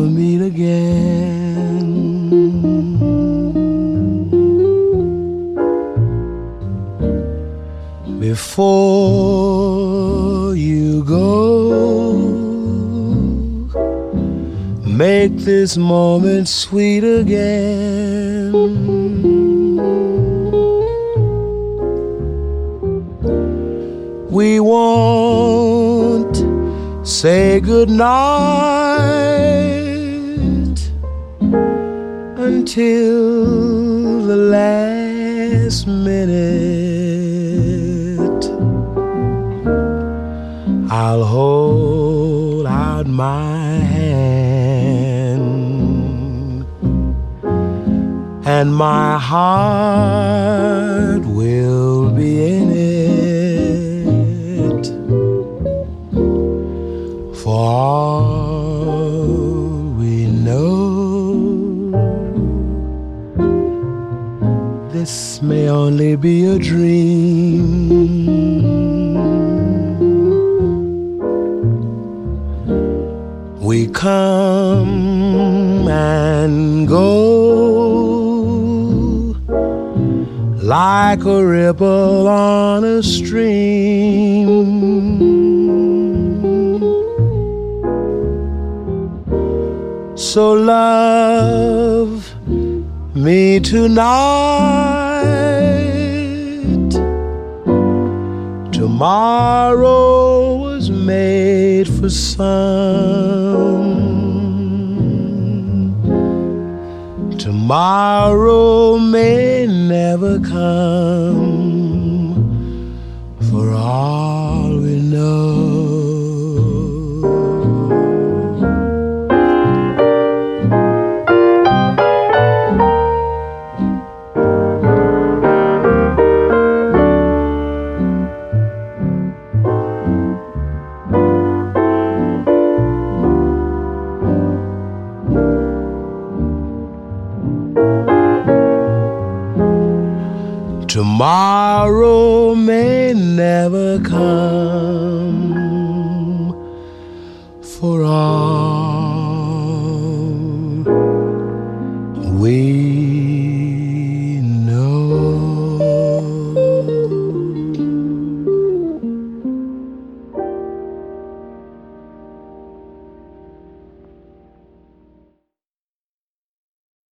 we'll meet again. Before you go, make this moment sweet again. We won't say goodnight until the last minute. I'll hold out my hand, and my heart will be in it. For all we know, this may only be a dream. We come and go like a ripple on a stream. So love me tonight. Tomorrow was made for some. Tomorrow may never come, for all we know. Tomorrow may never come, for all